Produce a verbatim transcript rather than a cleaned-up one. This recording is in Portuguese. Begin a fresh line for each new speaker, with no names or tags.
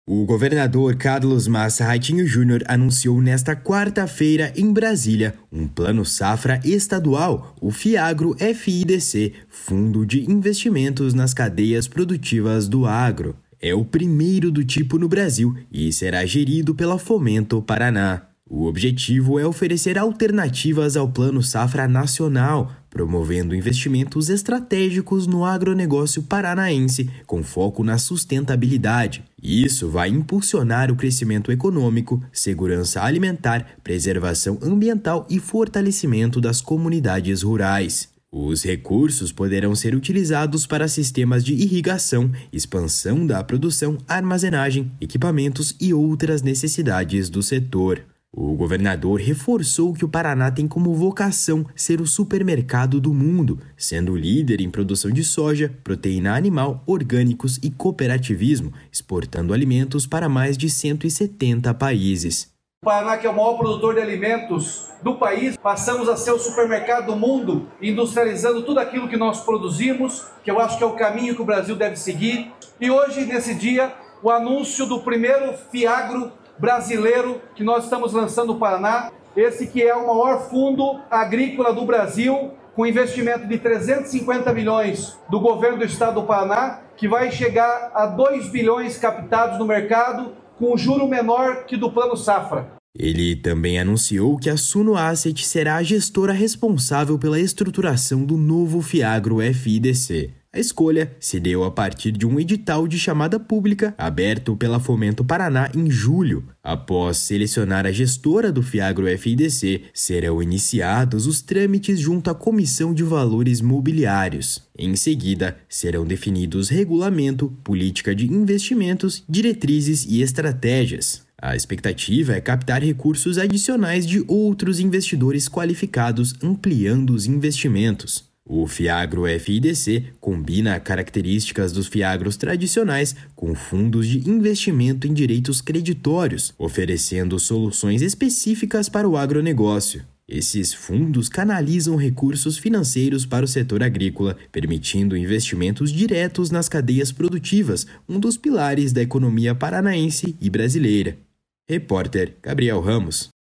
O governador Carlos Massa Raitinho Júnior anunciou nesta quarta-feira em Brasília um plano safra estadual, o FIAGRO F I D C, Fundo de Investimentos nas Cadeias Produtivas do Agro. É o primeiro do tipo no Brasil e será gerido pela Fomento Paraná. O objetivo é oferecer alternativas ao Plano Safra Nacional, promovendo investimentos estratégicos no agronegócio paranaense com foco na sustentabilidade. Isso vai impulsionar o crescimento econômico, segurança alimentar, preservação ambiental e fortalecimento das comunidades rurais. Os recursos poderão ser utilizados para sistemas de irrigação, expansão da produção, armazenagem, equipamentos e outras necessidades do setor. O governador reforçou que o Paraná tem como vocação ser o supermercado do mundo, sendo líder em produção de soja, proteína animal, orgânicos e cooperativismo, exportando alimentos para mais de cento e setenta países.
O Paraná, que é o maior produtor de alimentos do país, passamos a ser o supermercado do mundo, industrializando tudo aquilo que nós produzimos, que eu acho que é o caminho que o Brasil deve seguir. E hoje, nesse dia, o anúncio do primeiro FIAGRO brasileiro que nós estamos lançando no Paraná, esse que é o maior fundo agrícola do Brasil, com investimento de trezentos e cinquenta milhões do governo do estado do Paraná, que vai chegar a dois bilhões captados no mercado, com um juro menor que do Plano Safra.
Ele também anunciou que a Suno Asset será a gestora responsável pela estruturação do novo FIAGRO F I D C. A escolha se deu a partir de um edital de chamada pública aberto pela Fomento Paraná em julho. Após selecionar a gestora do FIAGRO F I D C, serão iniciados os trâmites junto à Comissão de Valores Mobiliários. Em seguida, serão definidos regulamento, política de investimentos, diretrizes e estratégias. A expectativa é captar recursos adicionais de outros investidores qualificados, ampliando os investimentos. O FIAGRO F I D C combina características dos FIAGROs tradicionais com fundos de investimento em direitos creditórios, oferecendo soluções específicas para o agronegócio. Esses fundos canalizam recursos financeiros para o setor agrícola, permitindo investimentos diretos nas cadeias produtivas, um dos pilares da economia paranaense e brasileira. Repórter Gabriel Ramos.